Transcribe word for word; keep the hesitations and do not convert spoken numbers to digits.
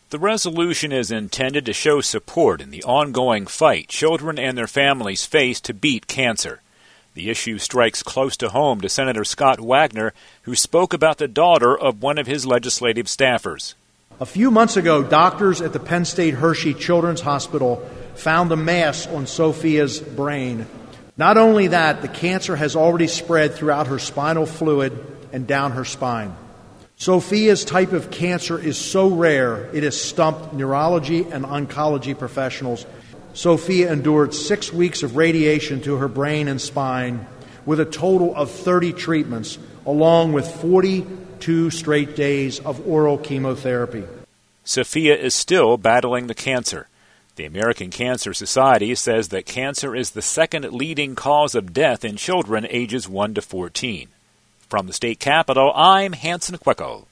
The resolution is intended to show support in the ongoing fight children and their families face to beat cancer. The issue strikes close to home to Senator Scott Wagner, who spoke about the daughter of one of his legislative staffers. A few months ago, doctors at the Penn State Hershey Children's Hospital found a mass on Sophia's brain. Not only that, the cancer has already spread throughout her spinal fluid and down her spine. Sophia's type of cancer is so rare, it has stumped neurology and oncology professionals. Sophia endured six weeks of radiation to her brain and spine with a total of thirty treatments, along with forty-two straight days of oral chemotherapy. Sophia is still battling the cancer. The American Cancer Society says that cancer is the second leading cause of death in children ages one to fourteen. From the state capitol, I'm Hanson Quecko.